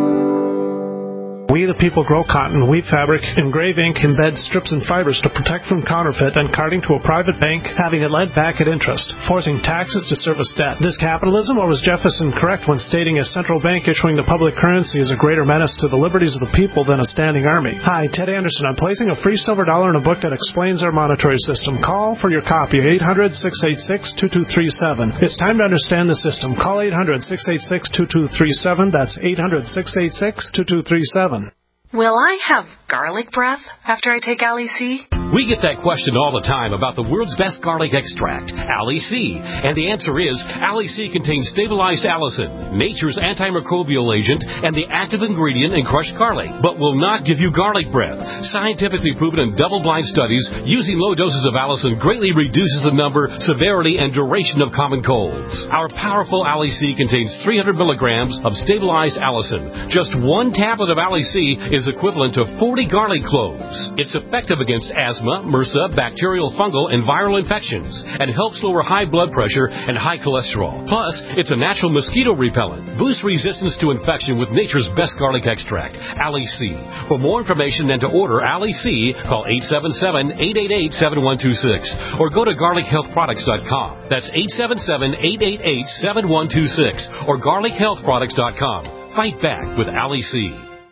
We the people grow cotton, weave fabric, engrave ink, embed strips and fibers to protect from counterfeit and carting to a private bank, having it lent back at interest, forcing taxes to service debt. This capitalism, or was Jefferson correct when stating a central bank issuing the public currency is a greater menace to the liberties of the people than a standing army? Hi, Ted Anderson. I'm placing a free silver dollar in a book that explains our monetary system. Call for your copy, eight hundred, six eight six, two two three seven. It's time to understand the system. Call eight hundred, six eight six, two two three seven. That's eight hundred, six eight six, two two three seven. Will I have garlic breath after I take Ali C? We get that question all the time about the world's best garlic extract, Ali C. And the answer is, Ali C contains stabilized allicin, nature's antimicrobial agent, and the active ingredient in crushed garlic, but will not give you garlic breath. Scientifically proven in double-blind studies, using low doses of allicin greatly reduces the number, severity, and duration of common colds. Our powerful Ali C contains three hundred milligrams of stabilized allicin. Just one tablet of Ali C is equivalent to forty garlic cloves. It's effective against asthma, MRSA, bacterial, fungal, and viral infections, and helps lower high blood pressure and high cholesterol. Plus, it's a natural mosquito repellent. Boosts resistance to infection with nature's best garlic extract, Ali C. For more information and to order Ali C, call eight seven seven, eight eight eight, seven one two six or go to garlic health products dot com. That's eight seven seven, eight eight eight, seven one two six or garlic health products dot com. Fight back with Ali C.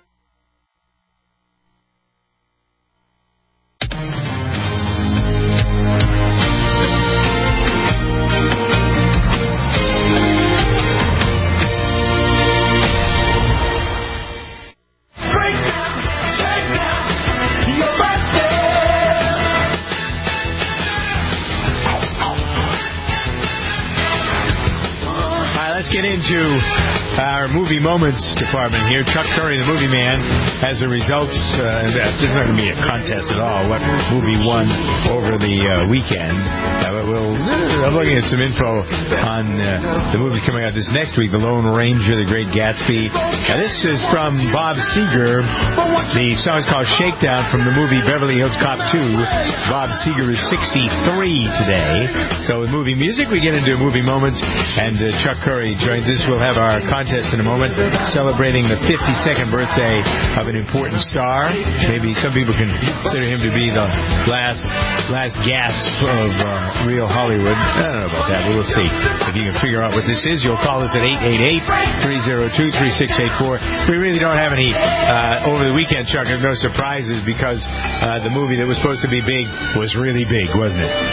Get into our movie moments department here. Chuck Curry, the movie man, has the results. Uh, there's not going to be a contest at all. What movie won over the uh, weekend? Uh, we'll, I'm looking at some info on uh, the movies coming out this next week. The Lone Ranger, The Great Gatsby. Uh, this is from Bob Seger. The song is called Shakedown from the movie Beverly Hills Cop two. Bob Seger is sixty-three today. So with movie music, we get into movie moments, and uh, Chuck Curry joins us. We'll have our contest in a moment, celebrating the fifty-second birthday of an important star. Maybe some people consider him to be the last last gasp of uh, real Hollywood. I don't know about that, but we'll see. If you can figure out what this is, you'll call us at eight eight eight, three oh two, three six eight four. We really don't have any uh, over the weekend, Chuck. There's no surprises because uh, the movie that was supposed to be big was really big, wasn't it?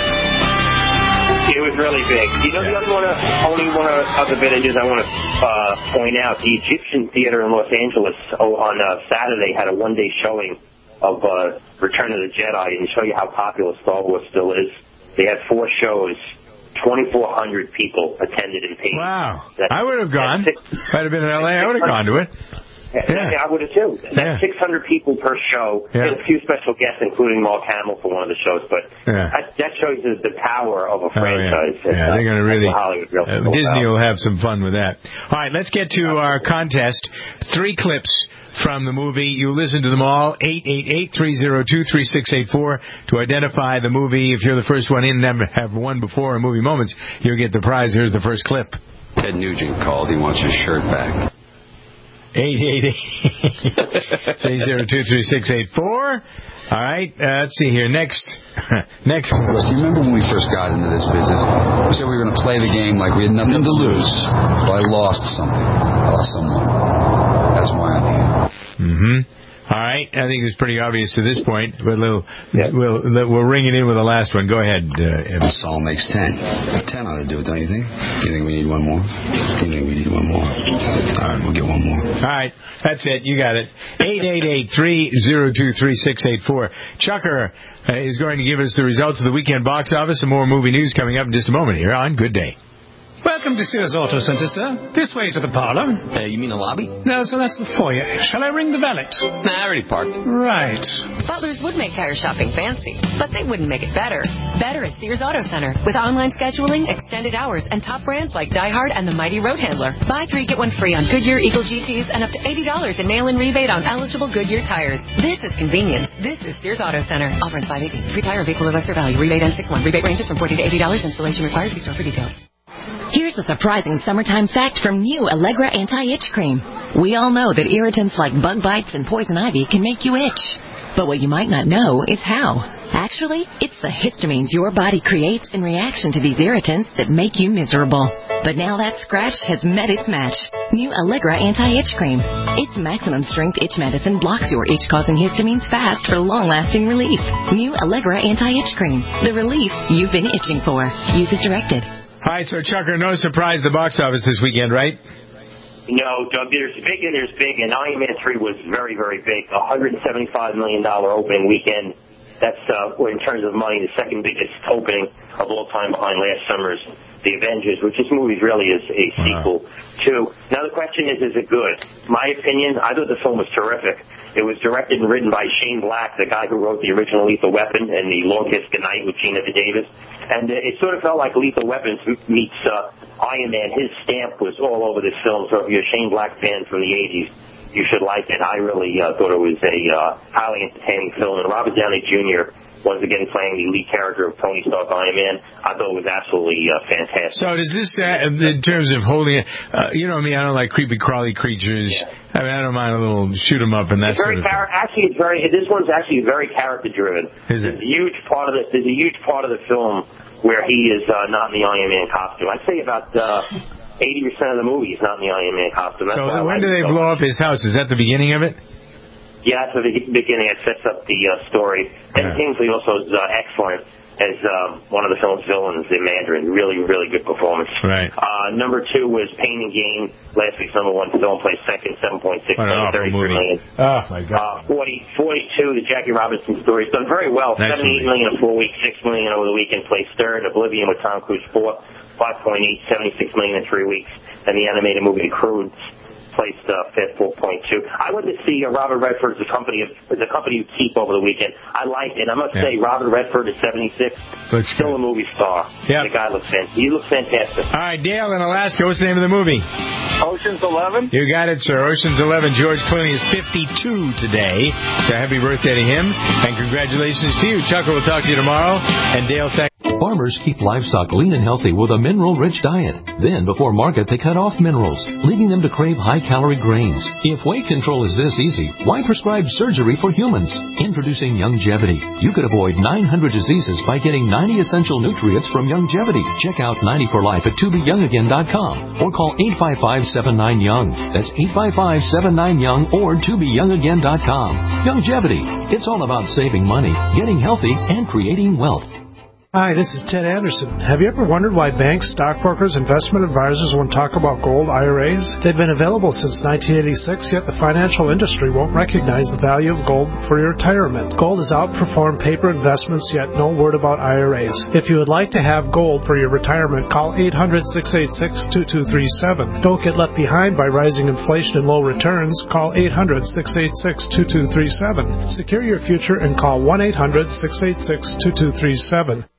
It was really big. You know, the other one, uh, only one of the villages I want to uh, point out, the Egyptian Theater in Los Angeles oh, on uh, Saturday had a one-day showing of uh, Return of the Jedi, and to show you how popular Star Wars still is. They had four shows. twenty-four hundred people attended in paid. Wow. That's, I would have gone. If I'd have been in L A, I would have gone to it. Yeah. yeah, I would have too. That's yeah. six hundred people per show, yeah. and a few special guests, including Mark Hamill for one of the shows. But yeah. that, that shows you the power of a franchise. Oh, yeah, yeah they're going to really. Hollywood real uh, Disney will have some fun with that. All right, let's get to our contest. Three clips from the movie. You listen to them all. eight eight eight, three oh two, three six eight four to identify the movie. If you're the first one in, never have won before in Movie Moments, you'll get the prize. Here's the first clip. Ted Nugent called. He wants his shirt back. eight eight eight, three oh two, three six eight four. All right, uh, let's see here. Next. Next. You remember when we first got into this business? We said we were going to play the game like we had nothing to lose. So I lost something. I lost someone. That's why I'm here. Mm-hmm. All right. I think it's pretty obvious to this point, but we'll, yeah. we'll, we'll ring it in with the last one. Go ahead, uh, Evan. This all makes ten. ten ought to do it, don't you think? Do you think we need one more? Do you think we need one more? All right, we'll get one more. All right. That's it. You got it. eight eight eight, three oh two, three six eight four. Chucker uh, is going to give us the results of the weekend box office and more movie news coming up in just a moment here on Good Day. Welcome to Sears Auto Centre, sir. This way to the parlour. Uh, you mean the lobby? No, so that's the foyer. Shall I ring the valet? Nah, I already parked. Right. Butlers would make tire shopping fancy, but they wouldn't make it better. Better is Sears Auto Center, with online scheduling, extended hours, and top brands like Die Hard and the mighty Road Handler. Buy three, get one free on Goodyear Eagle G Ts and up to eighty dollars in mail-in rebate on eligible Goodyear tires. This is convenience. This is Sears Auto Center. Offer ends five eighteen. Free tire vehicle of lesser value. Rebate ends six one. Rebate ranges from forty to eighty dollars. Installation required. See store for details. Here's a surprising summertime fact from new Allegra Anti-Itch Cream. We all know that irritants like bug bites and poison ivy can make you itch. But what you might not know is how. Actually, it's the histamines your body creates in reaction to these irritants that make you miserable. But now that scratch has met its match. New Allegra Anti-Itch Cream. Its maximum strength itch medicine blocks your itch-causing histamines fast for long-lasting relief. New Allegra Anti-Itch Cream. The relief you've been itching for. Use as directed. All right, so Chucker, no surprise the box office this weekend, right? No, Doug, there's big and there's big, and Iron Man three was very, very big. one hundred seventy-five million dollars opening weekend. That's, uh, in terms of money, the second biggest opening of all time behind last summer's The Avengers, which this movie really is a sequel uh-huh. to. Now, the question is, is it good? My opinion, I thought the film was terrific. It was directed and written by Shane Black, the guy who wrote the original Lethal Weapon and The Long Kiss Goodnight with Gina Davis. And uh, it sort of felt like Lethal Weapons meets uh, Iron Man. His stamp was all over this film. So if you're a Shane Black fan from the eighties, you should like it. I really uh, thought it was a uh, highly entertaining film. And Robert Downey Junior once again playing the lead character of Tony Stark Iron Man, I thought it was absolutely uh, fantastic. So does this, uh, in terms of holding it, uh, you know me, I don't like creepy crawly creatures. Yeah. I mean, I don't mind a little shoot 'em up and that it's sort very of thing. Char- actually, it's very, this one's actually very character driven. Is it? There's a huge part of the, there's a huge part of the film where he is uh, not in the Iron Man costume. I'd say about uh, eighty percent of the movie is not in the Iron Man costume. That's so like when do they so blow much. up his house? Is that the beginning of it? Yeah, that's the beginning. It sets up the uh, story. Ben yeah. Kingsley also is uh, excellent as um, one of the film's villains in Mandarin. Really, really good performance. Right. Uh, number two was Pain and Gain. Last week's number one film, placed second, seven point six million, thirty-three million. Oh, my God. Uh, forty, forty-two, the Jackie Robinson story. It's done very well. Nice seventy-eight movie. million in four weeks, six million over the weekend, placed third. Oblivion with Tom Cruise, fourth. five point eight, seventy-six million in three weeks. And the animated movie, The Croods, placed uh, fifth, four point two. I went to see uh, Robert Redford as a company of as a company you keep over the weekend. I liked it. I must yeah. say, Robert Redford at seventy-six, looks still good. a movie star. Yep. The guy looks fantastic. He looks fantastic. All right, Dale in Alaska. What's the name of the movie? Ocean's Eleven. You got it, sir. Ocean's Eleven. George Clooney is fifty-two today. So happy birthday to him, and congratulations to you. Chucker will talk to you tomorrow, and Dale, thank. Farmers keep livestock lean and healthy with a mineral-rich diet. Then, before market, they cut off minerals, leading them to crave high-calorie grains. If weight control is this easy, why prescribe surgery for humans? Introducing Youngevity. You could avoid nine hundred diseases by getting ninety essential nutrients from Youngevity. Check out ninety for life at to be young again dot com or call eight five five, seven nine, young. That's eight five five, seven nine, young or to be young again dot com. Youngevity. It's all about saving money, getting healthy, and creating wealth. Hi, this is Ted Anderson. Have you ever wondered why banks, stockbrokers, investment advisors won't talk about gold I R As? They've been available since nineteen eighty-six, yet the financial industry won't recognize the value of gold for your retirement. Gold has outperformed paper investments, yet no word about I R As. If you would like to have gold for your retirement, call eight hundred, six eight six, two two three seven. Don't get left behind by rising inflation and low returns. Call eight hundred, six eight six, two two three seven. Secure your future and call one eight hundred, six eight six, two two three seven.